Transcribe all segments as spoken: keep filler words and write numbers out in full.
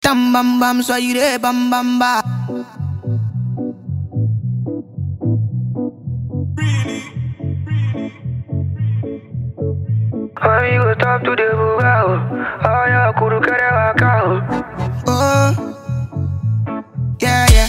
Tam bam bam, so you dey bam bam ba. When you go stop to the bugao, oh yeah, kuru kere wakao. Oh, yeah yeah.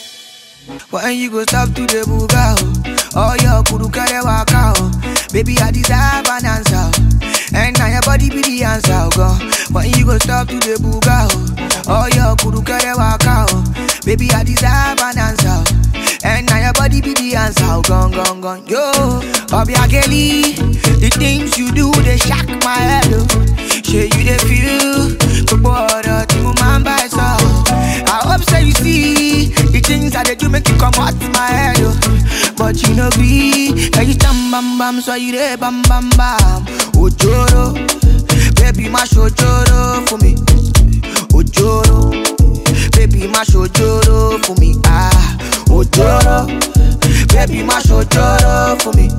When you go stop to the bugao, oh yeah, kuru kere wakao. Baby, I deserve an answer, and now your body be the answer, go. When you go stop to the bugao, oh yeah, kuru kere wakao. Baby, I deserve an answer, and now your body be the answer, gone gone gone. Yo, Bobby Akeli, the things you do they shock my head. Oh. Sure you they feel the border to my by so. I hope so you see the things that they do make you come out my head. Oh. But you know be, can you tam bam bam so you they bam bam bam. Ojoro, baby mash ojoro for me. Ojoro, baby mash ojoro for me. Ah, ojoro, baby mash ojoro for me.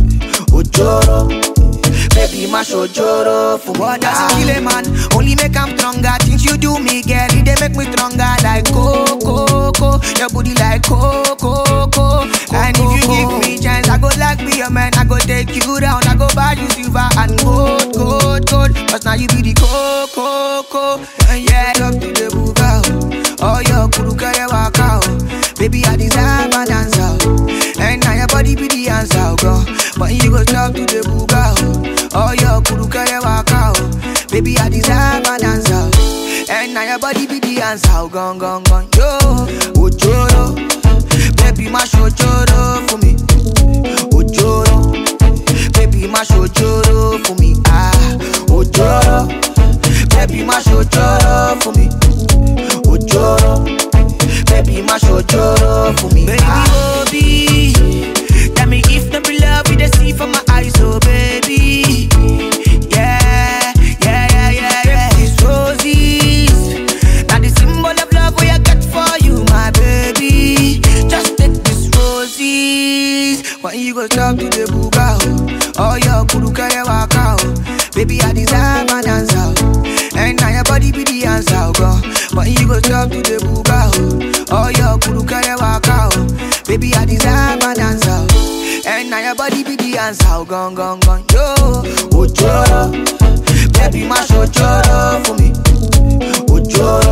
Ojoro, baby mash ojoro for me. What does it kill a man? Only make him stronger. Things you do me, girl, it they make me stronger. Like coco, coco, your booty like coco, coco. And if you give me chance, I go like be your man. I go take you down. I go buy you silver and gold, gold, gold. Cause now you be the coco, coco. And yeah, up to the bugao. Oh, your kuru kare wakao. Baby, I deserve an answer, and now your body be the answer, go. When you go talk to the bugao, oh your kuru kare wakao. Baby, I deserve an answer, and now your body be the answer, gone gone gone. Yo, ojoro, baby mash ojoro for me. Ojoro, baby mash ojoro for me. Ah, ojoro, baby mash ojoro for me. Ojoro, baby mash ojoro for me. Baby, ah. Obi, tell me if no be love you dey see from my eyes, oh baby. Yeah, yeah, yeah, yeah, yeah. These roses, now the symbol of love we I got for you, my baby. Just take these roses. When you go talk to the bugao, oh your kuru kare wakao. Baby, I deserve an answer, and now your body be the answer, go. When you go talk to the bugao, oh your kuru kare wakao. Baby, I deserve an answer, and now your body be the answer, gone gone gone. Yo, ojoro, baby mash ojoro for me. Ojoro,